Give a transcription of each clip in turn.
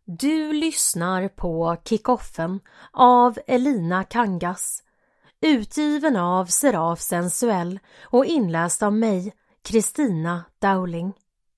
Du lyssnar på Kickoffen av Elina Kangas, utgiven av Seraf Sensuell och inläst av mig, Kristina Dowling.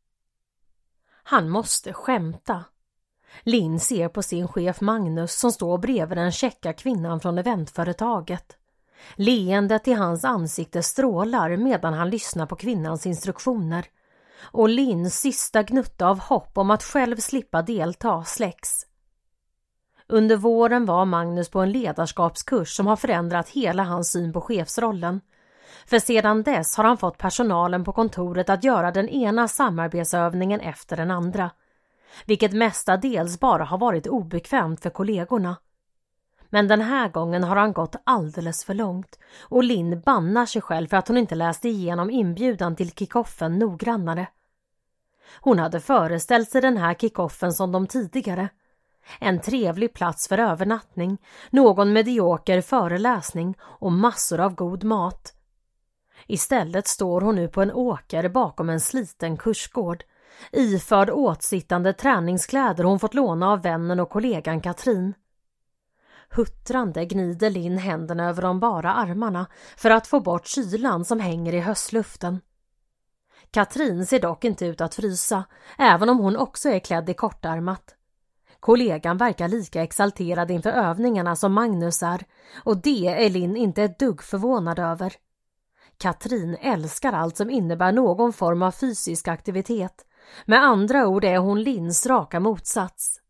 Han måste skämta. Linn ser på sin chef Magnus som står bredvid den käcka kvinnan från eventföretaget. Leendet i hans ansikte strålar medan han lyssnar på kvinnans instruktioner. Och Linns sista gnutta av hopp om att själv slippa delta släcks. Under våren var Magnus på en ledarskapskurs som har förändrat hela hans syn på chefsrollen. För sedan dess har han fått personalen på kontoret att göra den ena samarbetsövningen efter den andra. Vilket mestadels bara har varit obekvämt för kollegorna. Men den här gången har han gått alldeles för långt och Linn bannar sig själv för att hon inte läste igenom inbjudan till kickoffen noggrannare. Hon hade föreställt sig den här kickoffen som de tidigare. En trevlig plats för övernattning, någon medioker föreläsning och massor av god mat. Istället står hon nu på en åker bakom en sliten kursgård, iförd åtsittande träningskläder hon fått låna av vännen och kollegan Katrin. Huttrande gnider Linn händerna över de bara armarna för att få bort kylan som hänger i höstluften. Katrin ser dock inte ut att frysa, även om hon också är klädd i kortärmat. Kollegan verkar lika exalterad inför övningarna som Magnus är, och det är Linn inte ett dugg förvånad över. Katrin älskar allt som innebär någon form av fysisk aktivitet. Med andra ord är hon Linns raka motsats.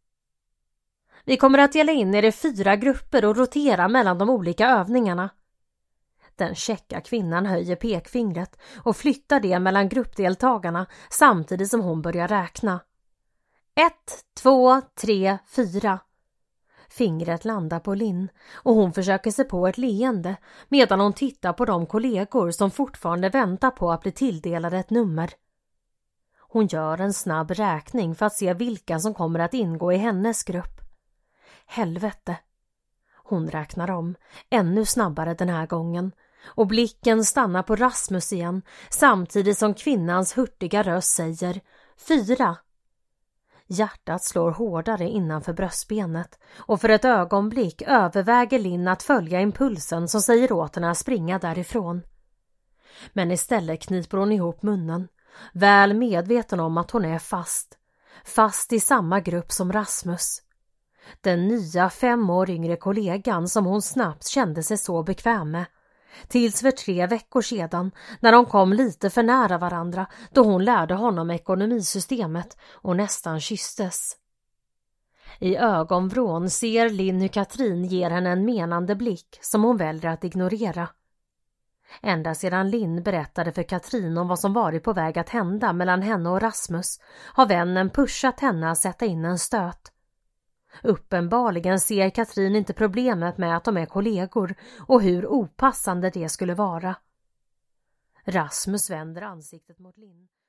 Vi kommer att dela in er i 4 grupper och rotera mellan de olika övningarna. Den käcka kvinnan höjer pekfingret och flyttar det mellan gruppdeltagarna samtidigt som hon börjar räkna. 1, 2, 3, 4. Fingret landar på Linn och hon försöker sig på ett leende medan hon tittar på de kollegor som fortfarande väntar på att bli tilldelade ett nummer. Hon gör en snabb räkning för att se vilka som kommer att ingå i hennes grupp. Helvete. Hon räknar om, ännu snabbare den här gången, och blicken stannar på Rasmus igen samtidigt som kvinnans hurtiga röst säger 4. Hjärtat slår hårdare innanför bröstbenet och för ett ögonblick överväger Linn att följa impulsen som säger åt henne att springa därifrån. Men istället kniper hon ihop munnen, väl medveten om att hon är fast i samma grupp som Rasmus. Den nya 5 år yngre kollegan som hon snabbt kände sig så bekväm med. Tills för 3 veckor sedan när de kom lite för nära varandra då hon lärde honom ekonomisystemet och nästan kysstes. I ögonvrån ser Linn hur Katrin ger henne en menande blick som hon väljer att ignorera. Ända sedan Linn berättade för Katrin om vad som varit på väg att hända mellan henne och Rasmus har vännen pushat henne att sätta in en stöt. Uppenbarligen ser Katrin inte problemet med att de är kollegor och hur opassande det skulle vara. Rasmus vänder ansiktet mot Linn.